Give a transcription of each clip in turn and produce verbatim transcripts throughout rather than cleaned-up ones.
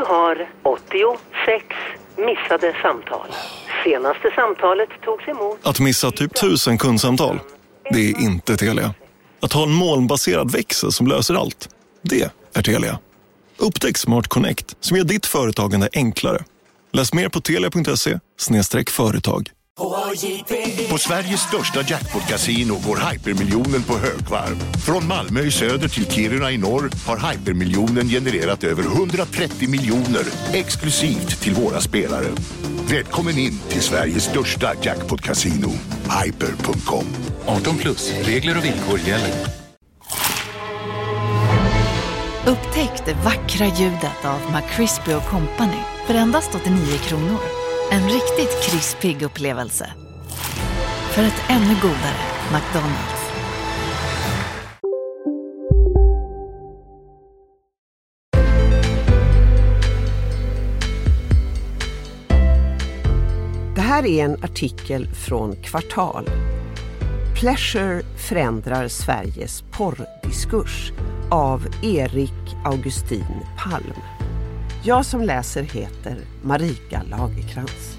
har åttiosex missade samtal. Senaste samtalet togs emot... Att missa typ tusen kundsamtal, det är inte Telia. Att ha en molnbaserad växel som löser allt, det är Telia. Upptäck Smart Connect som gör ditt företagande enklare. Läs mer på telia punkt se slash företag. På Sveriges största jackpot-casino går hypermiljonen på högvarv. Från Malmö i söder till Kiruna i norr har hypermiljonen genererat över hundratrettio miljoner exklusivt till våra spelare. Välkommen in till Sveriges största jackpot-casino, hyper punkt com. arton plus, regler och villkor gäller. Upptäck det vackra ljudet av McCrispy och Company för endast åttionio kronor. En riktigt krispig upplevelse. För ett ännu godare McDonald's. Det här är en artikel från Kvartal. Pleasure förändrar Sveriges porrdiskurs av Erik Augustin Palm. Jag som läser heter Marika Lagerkrans.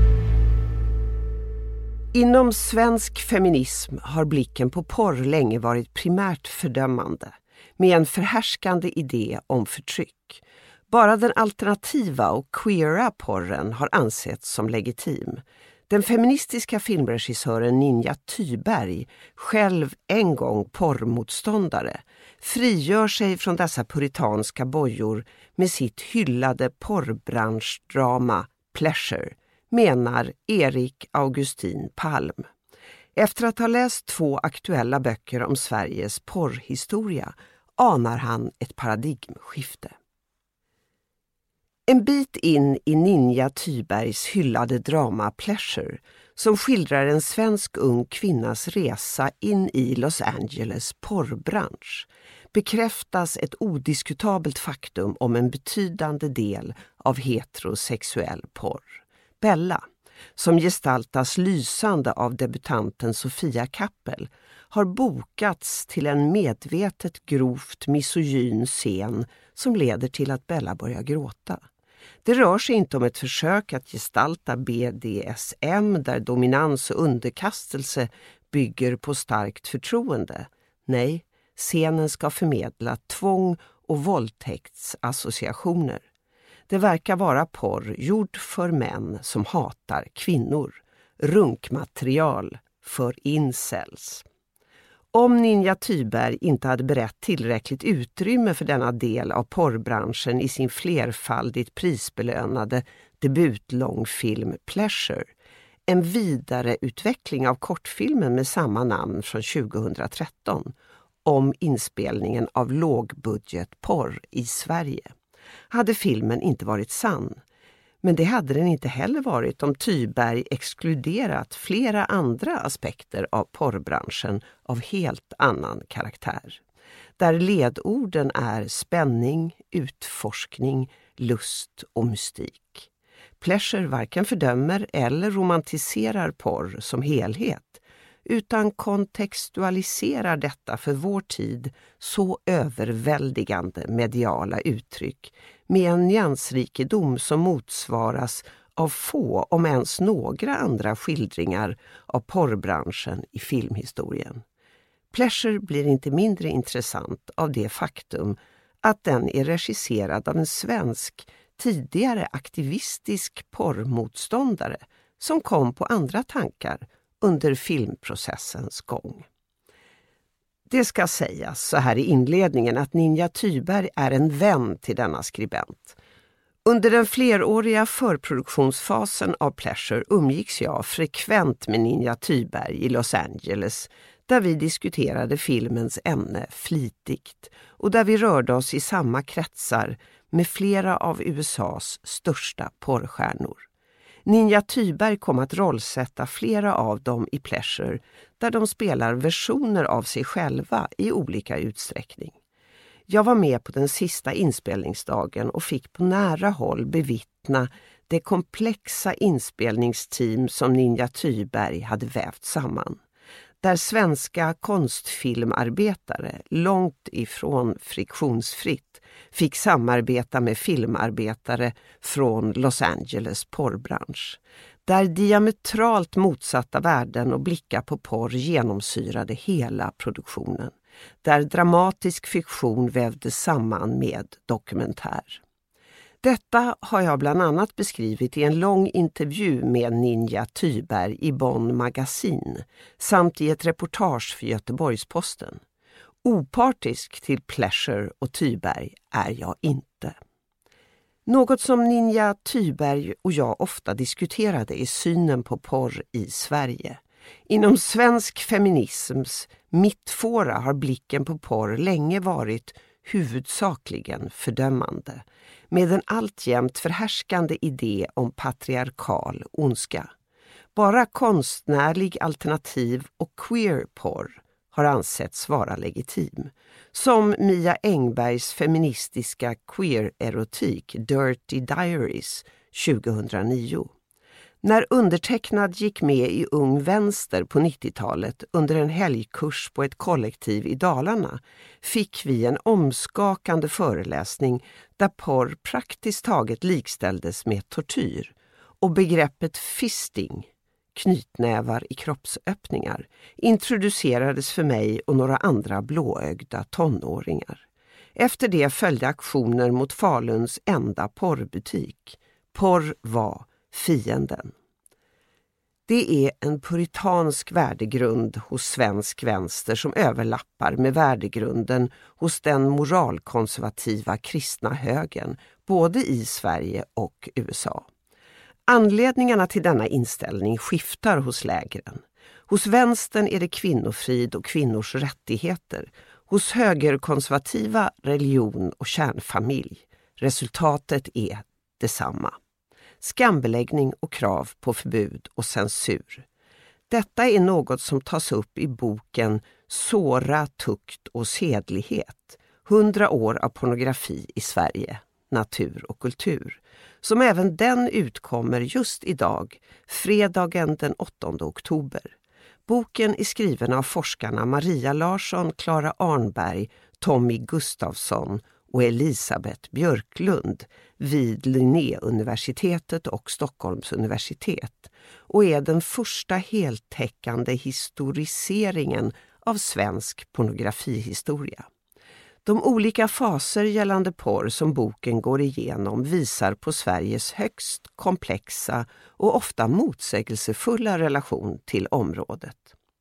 Inom svensk feminism har blicken på porr länge varit primärt fördömande, med en förhärskande idé om förtryck. Bara den alternativa och queera porren har ansetts som legitim. Den feministiska filmregissören Ninja Thyberg, själv en gång porrmotståndare, frigör sig från dessa puritanska bojor med sitt hyllade porrbranschdrama Pleasure, menar Erik Augustin Palm. Efter att ha läst två aktuella böcker om Sveriges porrhistoria anar han ett paradigmskifte. En bit in i Ninja Thybergs hyllade drama Pleasure, som skildrar en svensk ung kvinnas resa in i Los Angeles porrbransch, bekräftas ett odiskutabelt faktum om en betydande del av heterosexuell porr. Bella, som gestaltas lysande av debutanten Sofia Kappel, har bokats till en medvetet grovt misogyn scen som leder till att Bella börjar gråta. Det rör sig inte om ett försök att gestalta B D S M där dominans och underkastelse bygger på starkt förtroende. Nej, scenen ska förmedla tvång och våldtäktsassociationer. Det verkar vara porr gjord för män som hatar kvinnor. Runkmaterial för incels. Om Ninja Thyberg inte hade berett tillräckligt utrymme för denna del av porrbranschen i sin flerfaldigt prisbelönade debutlångfilm Pleasure, en vidareutveckling av kortfilmen med samma namn från tjugohundratretton om inspelningen av lågbudgetporr i Sverige, hade filmen inte varit sann. Men det hade den inte heller varit om Thyberg exkluderat flera andra aspekter av porrbranschen av helt annan karaktär. Där ledorden är spänning, utforskning, lust och mystik. Pleasure varken fördömer eller romantiserar porr som helhet, utan kontextualiserar detta för vår tid så överväldigande mediala uttryck med en nyansrikedom som motsvaras av få, om ens några andra skildringar av porrbranschen i filmhistorien. Pleasure blir inte mindre intressant av det faktum att den är regisserad av en svensk, tidigare aktivistisk porrmotståndare som kom på andra tankar under filmprocessens gång. Det ska sägas så här i inledningen att Ninja Thyberg är en vän till denna skribent. Under den fleråriga förproduktionsfasen av Pleasure umgicks jag frekvent med Ninja Thyberg i Los Angeles, där vi diskuterade filmens ämne flitigt och där vi rörde oss i samma kretsar med flera av U S A:s största porrstjärnor. Ninja Thyberg kom att rollsätta flera av dem i Pleasure, där de spelar versioner av sig själva i olika utsträckning. Jag var med på den sista inspelningsdagen och fick på nära håll bevittna det komplexa inspelningsteam som Ninja Thyberg hade vävt samman. där svenska konstfilmarbetare långt ifrån friktionsfritt fick samarbeta med filmarbetare från Los Angeles porrbransch. Där diametralt motsatta värden och blickar på porr genomsyrade hela produktionen. Där dramatisk fiktion vävdes samman med dokumentär. Detta har jag bland annat beskrivit i en lång intervju med Ninja Thyberg i Bonn Magasin samt i ett reportage för Göteborgs-Posten. Opartisk till Pleasure och Thyberg är jag inte. Något som Ninja Thyberg och jag ofta diskuterade är synen på porr i Sverige. Inom svensk feminisms mittfåra har blicken på porr länge varit huvudsakligen fördömande, med en alltjämt förhärskande idé om patriarkal ondska. Bara konstnärlig alternativ och queer-porr har ansetts vara legitim, som Mia Engbergs feministiska queer-erotik Dirty Diaries tjugohundranio. När undertecknad gick med i Ung Vänster på nittiotalet under en helgkurs på ett kollektiv i Dalarna fick vi en omskakande föreläsning där porr praktiskt taget likställdes med tortyr och begreppet fisting, knytnävar i kroppsöppningar, introducerades för mig och några andra blåögda tonåringar. Efter det följde aktioner mot Faluns enda porrbutik. Porr var fienden. Det är en puritansk värdegrund hos svensk vänster som överlappar med värdegrunden hos den moralkonservativa kristna högern, både i Sverige och U S A. Anledningarna till denna inställning skiftar hos lägren. Hos vänstern är det kvinnofrid och kvinnors rättigheter. Hos högerkonservativa religion och kärnfamilj. Resultatet är detsamma. Skambeläggning och krav på förbud och censur. Detta är något som tas upp i boken Såra, tukt och sedlighet. Hundra år av pornografi i Sverige, natur och kultur. Som även den utkommer just idag, fredagen den åttonde oktober. Boken är skriven av forskarna Maria Larsson, Clara Arnberg, Tommy Gustafsson och Elisabeth Björklund vid Linnéuniversitetet och Stockholms universitet och är den första heltäckande historiseringen av svensk pornografihistoria. De olika faser gällande porr som boken går igenom visar på Sveriges högst komplexa och ofta motsägelsefulla relation till området.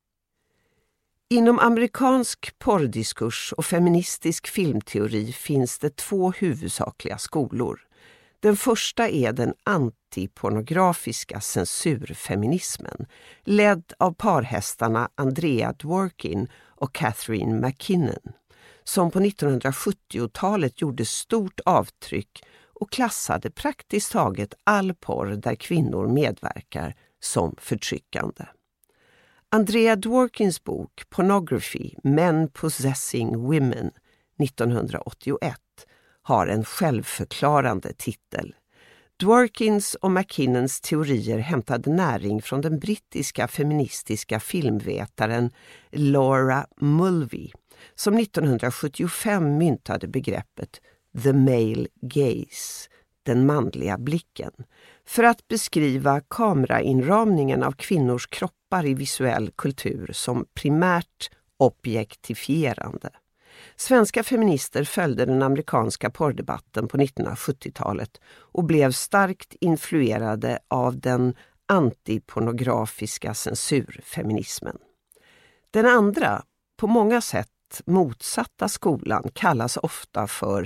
Inom amerikansk porrdiskurs och feministisk filmteori finns det två huvudsakliga skolor. Den första är den antipornografiska censurfeminismen, ledd av parhästarna Andrea Dworkin och Catherine McKinnon, som på nittonhundrasjuttiotalet gjorde stort avtryck och klassade praktiskt taget all porr där kvinnor medverkar som förtryckande. Andrea Dworkins bok Pornography, Men Possessing Women nittonhundraåttioett har en självförklarande titel. Dworkins och McKinnons teorier hämtade näring från den brittiska feministiska filmvetaren Laura Mulvey, som nittonhundrasjuttiofem myntade begreppet the male gaze, den manliga blicken, för att beskriva kamerainramningen av kvinnors kroppar i visuell kultur som primärt objektifierande. Svenska feminister följde den amerikanska porrdebatten på nittonhundrasjuttiotalet och blev starkt influerade av den antipornografiska censurfeminismen. Den andra, på många sätt motsatta skolan kallas ofta för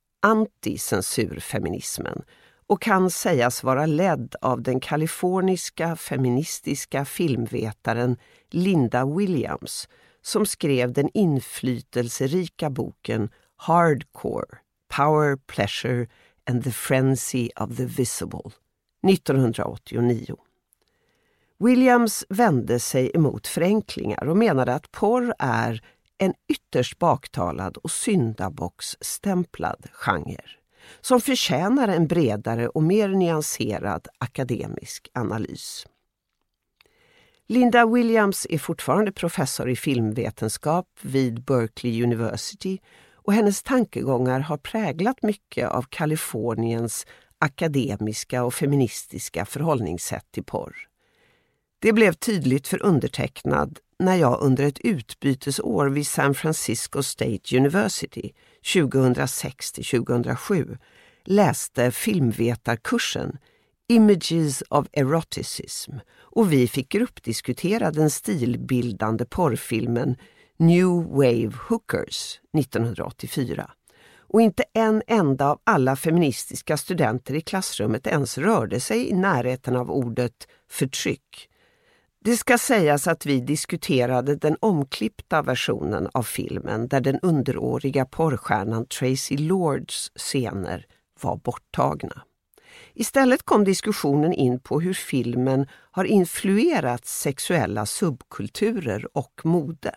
anticensurfeminismen och kan sägas vara ledd av den kaliforniska feministiska filmvetaren Linda Williams, som skrev den inflytelserika boken Hardcore, Power, Pleasure and the Frenzy of the Visible nittonhundraåttionio. Williams vände sig emot förenklingar och menade att porr är en ytterst baktalad och syndabocksstämplad genre som förtjänar en bredare och mer nyanserad akademisk analys. Linda Williams är fortfarande professor i filmvetenskap vid Berkeley University och hennes tankegångar har präglat mycket av Kaliforniens akademiska och feministiska förhållningssätt till porr. Det blev tydligt för undertecknad när jag under ett utbytesår vid San Francisco State University tjugohundrasex till tjugohundrasju läste filmvetarkursen Images of Eroticism och vi fick gruppdiskutera den stilbildande porrfilmen New Wave Hookers nittonhundraåttiofyra. Och inte en enda av alla feministiska studenter i klassrummet ens rörde sig i närheten av ordet förtryck. Det ska sägas att vi diskuterade den omklippta versionen av filmen där den underåriga porrstjärnan Tracy Lords scener var borttagna. Istället kom diskussionen in på hur filmen har influerat sexuella subkulturer och mode.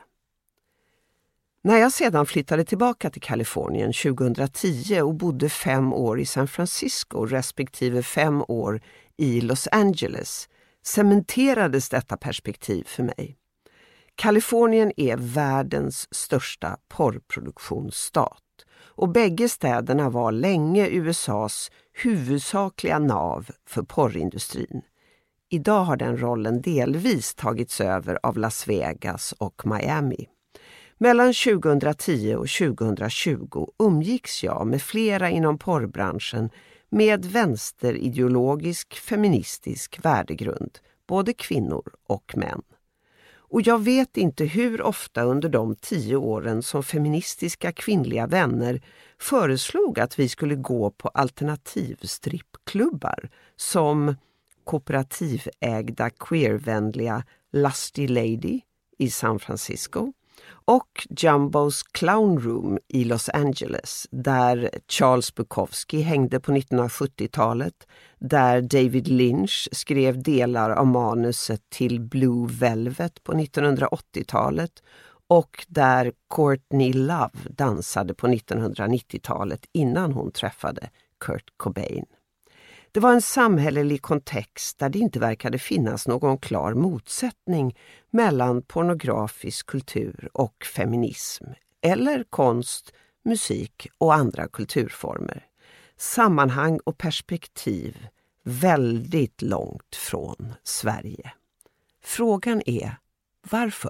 När jag sedan flyttade tillbaka till Kalifornien tjugohundratio och bodde fem år i San Francisco respektive fem år i Los Angeles cementerades detta perspektiv för mig. Kalifornien är världens största porrproduktionsstat och bägge städerna var länge U S A:s huvudsakliga nav för porrindustrin. Idag har den rollen delvis tagits över av Las Vegas och Miami. Mellan tjugohundratio och tjugohundratjugo umgicks jag med flera inom porrbranschen med vänsterideologisk feministisk värdegrund, både kvinnor och män. Och jag vet inte hur ofta under de tio åren som feministiska kvinnliga vänner föreslog att vi skulle gå på alternativstrippklubbar som kooperativägda queervänliga Lusty Lady i San Francisco och Jumbo's Clown Room i Los Angeles där Charles Bukowski hängde på nittonhundrasjuttiotalet, där David Lynch skrev delar av manuset till Blue Velvet på nittonhundraåttiotalet och där Courtney Love dansade på nittonhundranittiotalet innan hon träffade Kurt Cobain. Det var en samhällelig kontext där det inte verkade finnas någon klar motsättning mellan pornografisk kultur och feminism eller konst, musik och andra kulturformer. Sammanhang och perspektiv väldigt långt från Sverige. Frågan är varför?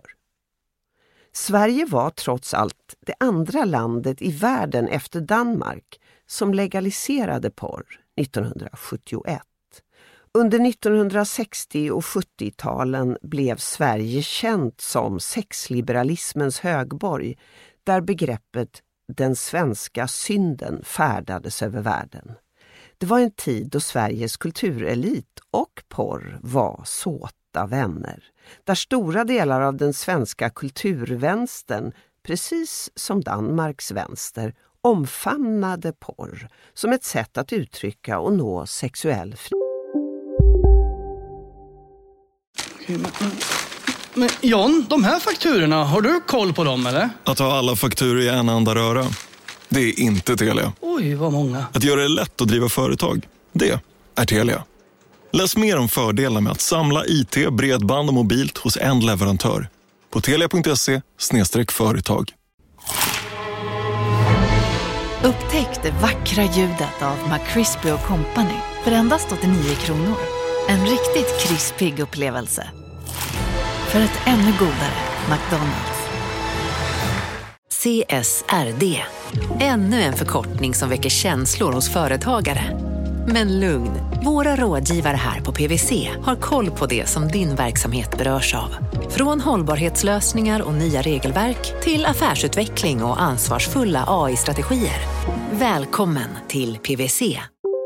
Sverige var trots allt det andra landet i världen efter Danmark som legaliserade porr nittonhundrasjuttioett. Under nittonhundrasextio- och sjuttio-talen blev Sverige känt som sexliberalismens högborg, där begreppet den svenska synden färdades över världen. Det var en tid då Sveriges kulturelit och porr var såta vänner, där stora delar av den svenska kulturvänstern, precis som Danmarks vänster, omfamnade porr som ett sätt att uttrycka och nå sexuell frihet. Okej, men, men John, de här fakturorna, har du koll på dem eller? Att ha alla fakturor i en enda röra, det är inte Telia. Oj, vad många. Att göra det lätt att driva företag, det är Telia. Läs mer om fördelar med att samla I T, bredband och mobilt hos en leverantör på telia punkt se slash företag. Upptäck det vackra ljudet av McCrispy och Company för endast åttionio kronor. En riktigt krispig upplevelse. För ett ännu godare McDonald's. C S R D. Ännu en förkortning som väcker känslor hos företagare. Men lugn, våra rådgivare här på P W C har koll på det som din verksamhet berörs av. Från hållbarhetslösningar och nya regelverk till affärsutveckling och ansvarsfulla A I-strategier. Välkommen till P W C.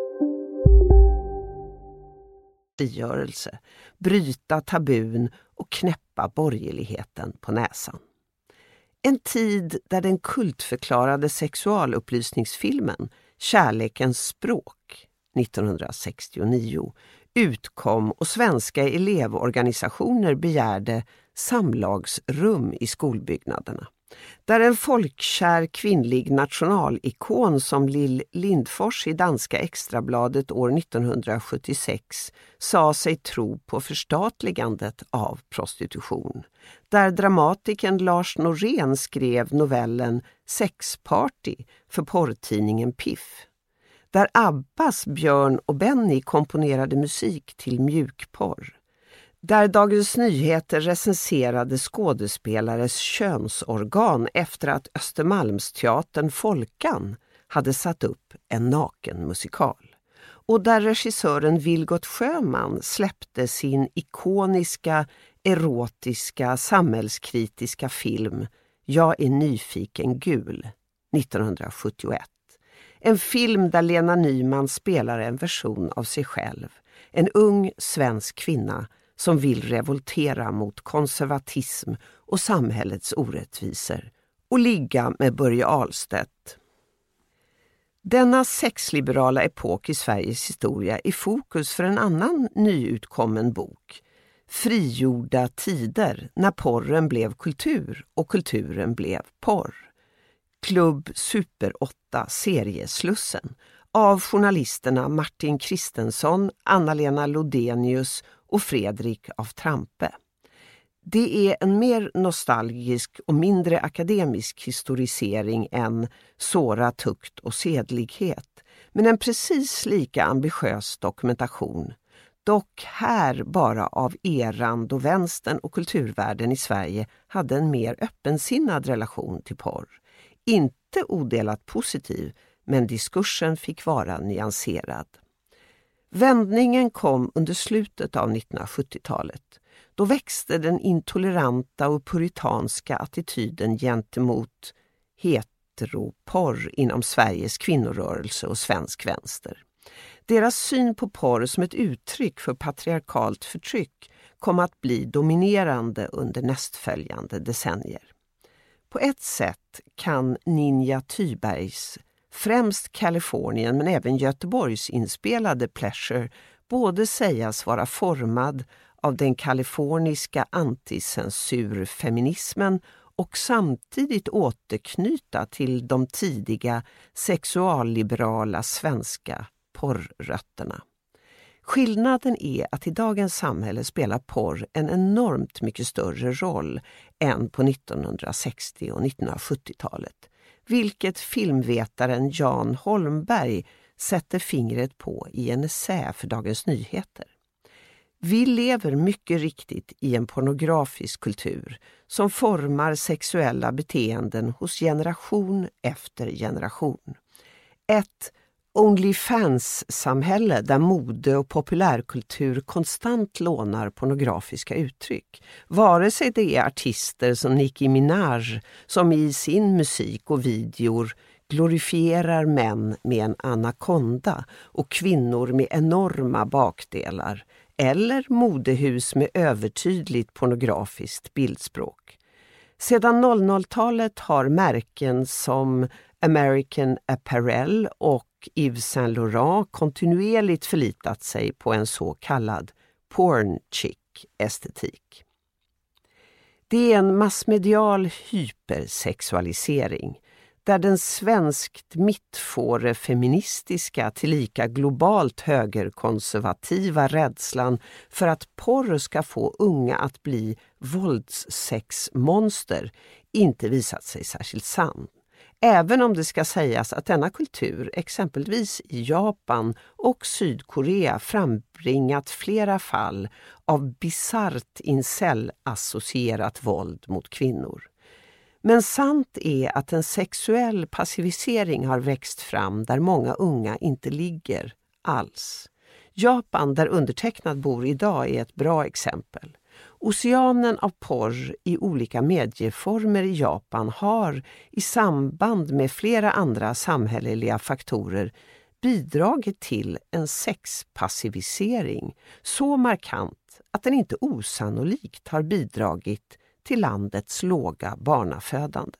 Frigörelse, bryta tabun och knäppa borgerligheten på näsan. En tid där den kultförklarade sexualupplysningsfilmen Kärlekens språk nittonhundrasextionio utkom och svenska elevorganisationer begärde samlagsrum i skolbyggnaderna. Där en folkkär kvinnlig nationalikon som Lill Lindfors i danska Extrabladet år nittonhundrasjuttiosex sa sig tro på förstatligandet av prostitution. Där dramatikern Lars Norén skrev novellen Sexparty för porrtidningen Piff. Där Abbas, Björn och Benny komponerade musik till mjukporr. Där Dagens Nyheter recenserade skådespelares könsorgan efter att Östermalmsteatern Folkan hade satt upp en naken musikal. Och där regissören Vilgot Sjöman släppte sin ikoniska, erotiska, samhällskritiska film Jag är nyfiken gul nittonhundrasjuttioett. En film där Lena Nyman spelar en version av sig själv. En ung svensk kvinna som vill revoltera mot konservatism och samhällets orättvisor och ligga med Börje Ahlstedt. Denna sexliberala epok i Sveriges historia är fokus för en annan nyutkommen bok. Frigjorda tider, när porren blev kultur och kulturen blev porr. Klubb Super åtta serieslussen av journalisterna Martin Kristensson, Anna-Lena Lodenius och Fredrik af Trampe. Det är en mer nostalgisk och mindre akademisk historisering än Såra, tukt och sedlighet, men en precis lika ambitiös dokumentation. Dock här bara av eran då vänstern och kulturvärlden i Sverige hade en mer öppensinnad relation till porr. Inte odelat positiv, men diskursen fick vara nyanserad. Vändningen kom under slutet av nittonhundrasjuttiotalet. Då växte den intoleranta och puritanska attityden gentemot heteroporr inom Sveriges kvinnorörelse och svensk vänster. Deras syn på porr som ett uttryck för patriarkalt förtryck kom att bli dominerande under nästföljande decennier. På ett sätt kan Ninja Thybergs, främst Kalifornien men även Göteborgs inspelade Pleasure, både sägas vara formad av den kaliforniska anticensurfeminismen och samtidigt återknyta till de tidiga sexualliberala svenska porrrötterna. Skillnaden är att i dagens samhälle spelar porr en enormt mycket större roll än på nittonhundrasextio- och nittonhundrasjuttiotalet, vilket filmvetaren Jan Holmberg sätter fingret på i en essä för Dagens Nyheter. Vi lever mycket riktigt i en pornografisk kultur som formar sexuella beteenden hos generation efter generation. Ett OnlyFans-samhälle där mode och populärkultur konstant lånar pornografiska uttryck. Vare sig det är artister som Nicki Minaj som i sin musik och videor glorifierar män med en anakonda och kvinnor med enorma bakdelar, eller modehus med övertydligt pornografiskt bildspråk. Sedan noll noll-talet har märken som American Apparel och Yves Saint Laurent kontinuerligt förlitat sig på en så kallad porn chic-estetik. Det är en massmedial hypersexualisering där den svenskt mittfåre feministiska tillika globalt högerkonservativa rädslan för att porr ska få unga att bli våldssexmonster inte visat sig särskilt sann. Även om det ska sägas att denna kultur, exempelvis i Japan och Sydkorea, frambringat flera fall av bisarrt incel-associerat våld mot kvinnor. Men sant är att en sexuell passivisering har växt fram där många unga inte ligger alls. Japan, där undertecknad bor idag, är ett bra exempel. Oceanen av porr i olika medieformer i Japan har i samband med flera andra samhälleliga faktorer bidragit till en sexpassivisering så markant att den inte osannolikt har bidragit till landets låga barnafödande.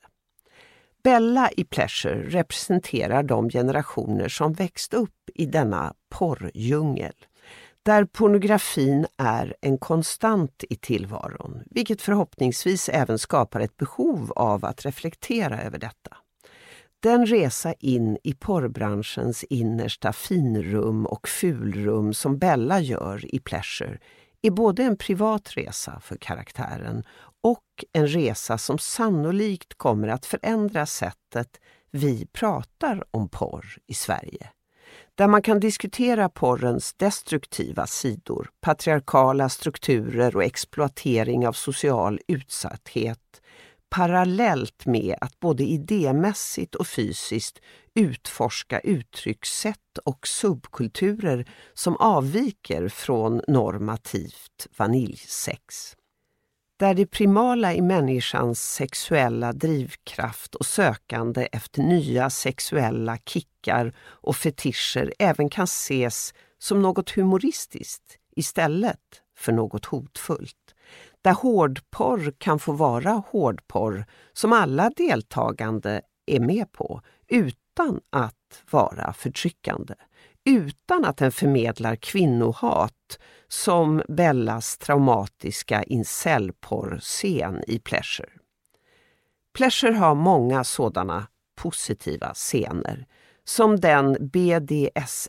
Bella i Pleasure representerar de generationer som växt upp i denna porrdjungel. där pornografin är en konstant i tillvaron, vilket förhoppningsvis även skapar ett behov av att reflektera över detta. Den resa in i porrbranschens innersta finrum och fulrum som Bella gör i Pleasure är både en privat resa för karaktären och en resa som sannolikt kommer att förändra sättet vi pratar om porr i Sverige. Där man kan diskutera porrens destruktiva sidor, patriarkala strukturer och exploatering av social utsatthet, parallellt med att både idémässigt och fysiskt utforska uttryckssätt och subkulturer som avviker från normativt vaniljsex. Där det primala i människans sexuella drivkraft och sökande efter nya sexuella kickar och fetischer även kan ses som något humoristiskt istället för något hotfullt. Där hårdporr kan få vara hårdporr som alla deltagande är med på utan att vara förtryckande. Utan att den förmedlar kvinnohat som Bellas traumatiska incelporr-scen i Pleasure. Pleasure har många sådana positiva scener, som den B D S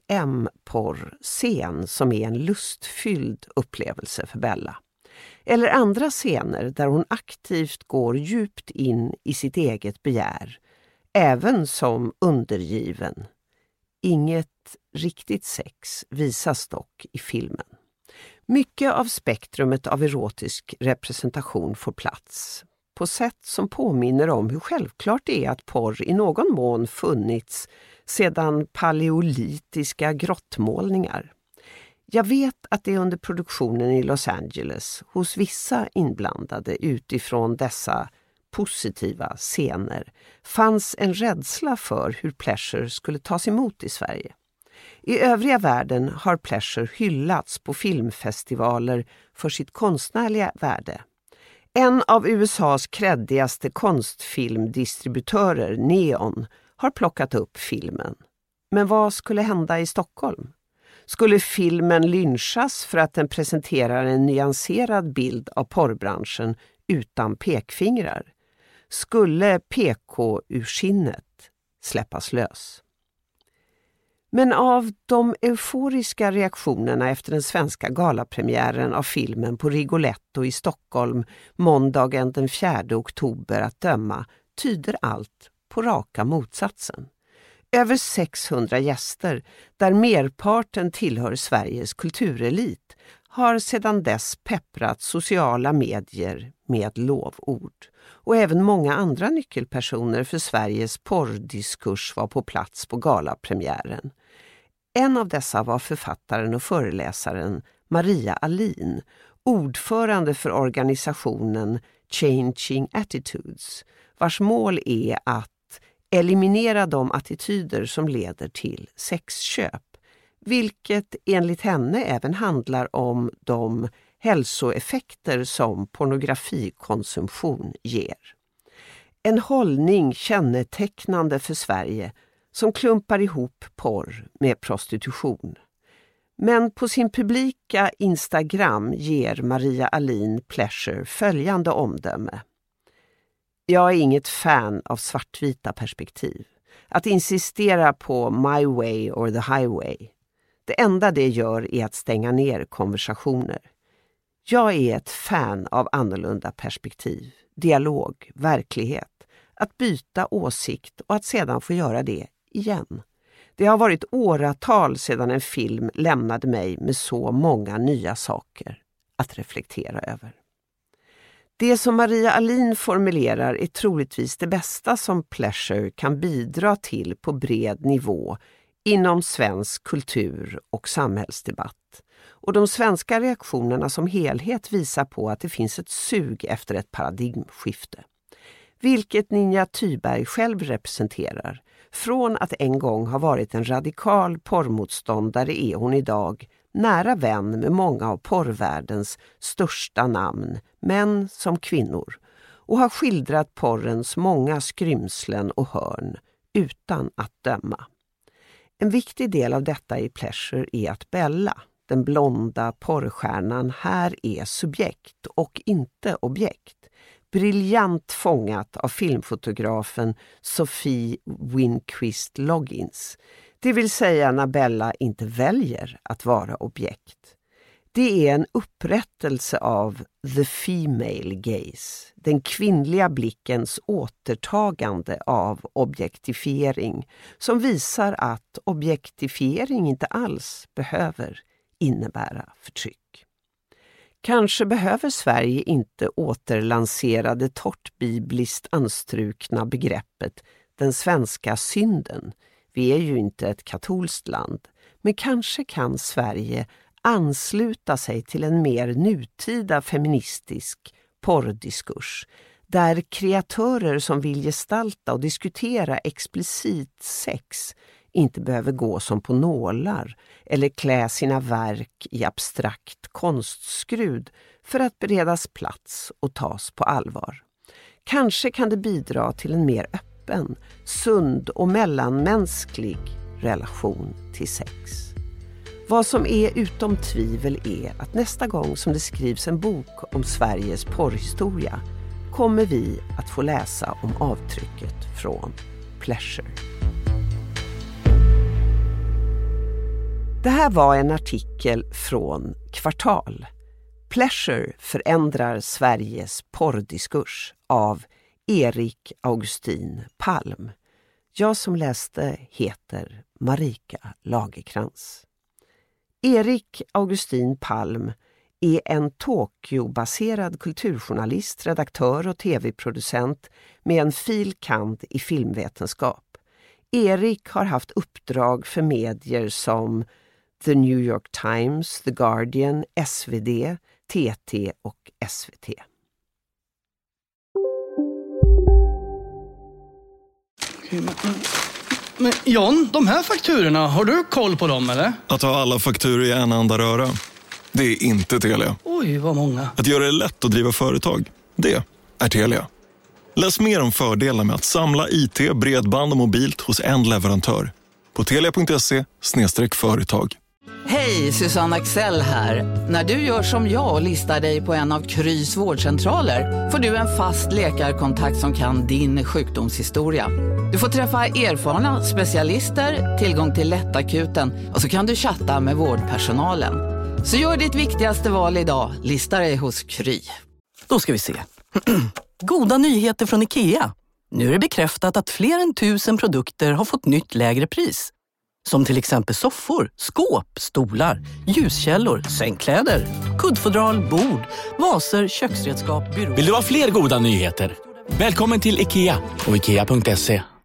M-porr-scen som är en lustfylld upplevelse för Bella. Eller andra scener där hon aktivt går djupt in i sitt eget begär, även som undergiven. Inget riktigt sex visas dock i filmen. Mycket av spektrumet av erotisk representation får plats, på sätt som påminner om hur självklart det är att porr i någon mån funnits sedan paleolitiska grottmålningar. Jag vet att det under produktionen i Los Angeles hos vissa inblandade utifrån dessa positiva scener fanns en rädsla för hur Pleasure skulle tas emot i Sverige. I övriga världen har Pleasure hyllats på filmfestivaler för sitt konstnärliga värde. En av U S A:s kreddigaste konstfilmdistributörer, Neon, har plockat upp filmen. Men vad skulle hända i Stockholm? Skulle filmen lynchas för att den presenterar en nyanserad bild av porrbranschen utan pekfingrar? Skulle P K ur skinnet släppas lös? Men av de euforiska reaktionerna efter den svenska galapremiären av filmen på Rigoletto i Stockholm måndagen den fjärde oktober att döma tyder allt på raka motsatsen. Över sexhundra gäster, där merparten tillhör Sveriges kulturelit, har sedan dess pepprat sociala medier med lovord. Och även många andra nyckelpersoner för Sveriges porrdiskurs var på plats på galapremiären. En av dessa var författaren och föreläsaren Maria Alin, ordförande för organisationen Changing Attitudes, vars mål är att eliminera de attityder som leder till sexköp, vilket enligt henne även handlar om de hälsoeffekter som pornografikonsumtion ger. En hållning kännetecknande för Sverige som klumpar ihop porr med prostitution. Men på sin publika Instagram ger Maria Alin Pleasure följande omdöme. Jag är inget fan av svartvita perspektiv. Att insistera på my way or the highway. Det enda det gör är att stänga ner konversationer. Jag är ett fan av annorlunda perspektiv, dialog, verklighet. Att byta åsikt och att sedan få göra det igen. Det har varit åratal sedan en film lämnade mig med så många nya saker att reflektera över. Det som Maria Alin formulerar är troligtvis det bästa som Pleasure kan bidra till på bred nivå inom svensk kultur och samhällsdebatt. Och de svenska reaktionerna som helhet visar på att det finns ett sug efter ett paradigmskifte. Vilket Ninja Thyberg själv representerar. Från att en gång ha varit en radikal porrmotståndare är hon idag nära vän med många av porrvärldens största namn, män som kvinnor, och har skildrat porrens många skrymslen och hörn utan att döma. En viktig del av detta i Pleasure är att Bella, den blonda porrstjärnan här är subjekt och inte objekt. Briljant fångat av filmfotografen Sophie Winquist Loggins. Det vill säga när Bella inte väljer att vara objekt. Det är en upprättelse av the female gaze, den kvinnliga blickens återtagande av objektifiering, som visar att objektifiering inte alls behöver innebära förtryck. Kanske behöver Sverige inte återlansera det torrt bibliskt anstrukna begreppet den svenska synden. Vi är ju inte ett katolskt land, men kanske kan Sverige ansluta sig till en mer nutida feministisk porrdiskurs där kreatörer som vill gestalta och diskutera explicit sex inte behöver gå som på nålar eller klä sina verk i abstrakt konstskrud för att beredas plats och tas på allvar. Kanske kan det bidra till en mer öppen, sund och mellanmänsklig relation till sex. Vad som är utom tvivel är att nästa gång som det skrivs en bok om Sveriges porrhistoria kommer vi att få läsa om avtrycket från Pleasure. Det här var en artikel från Kvartal. Pleasure förändrar Sveriges porrdiskurs av Erik Augustin Palm. Jag som läste heter Marika Lagerkrans. Erik Augustin Palm är en Tokyo-baserad kulturjournalist, redaktör och tv-producent med en fil.kand. I filmvetenskap. Erik har haft uppdrag för medier som The New York Times, The Guardian, S V D, T T och S V T. Okej, men, men John, de här fakturorna, har du koll på dem eller? Att ha alla fakturor i en enda röra, det är inte Telia. Oj, vad många. Att göra det lätt att driva företag, det är Telia. Läs mer om fördelar med att samla I T, bredband och mobilt hos en leverantör på telia punkt se slash företag. Hej, Susanne Axel här. När du gör som jag och listar dig på en av Krys vårdcentraler får du en fast läkarkontakt som kan din sjukdomshistoria. Du får träffa erfarna specialister, tillgång till lättakuten och så kan du chatta med vårdpersonalen. Så gör ditt viktigaste val idag, lista dig hos Kry. Då ska vi se. Goda nyheter från IKEA. Nu är det bekräftat att fler än tusen produkter har fått nytt lägre pris. Som till exempel soffor, skåp, stolar, ljuskällor, sängkläder, kuddfodral, bord, vaser, köksredskap, byråer. Vill du ha fler goda nyheter? Välkommen till IKEA och ikea punkt se.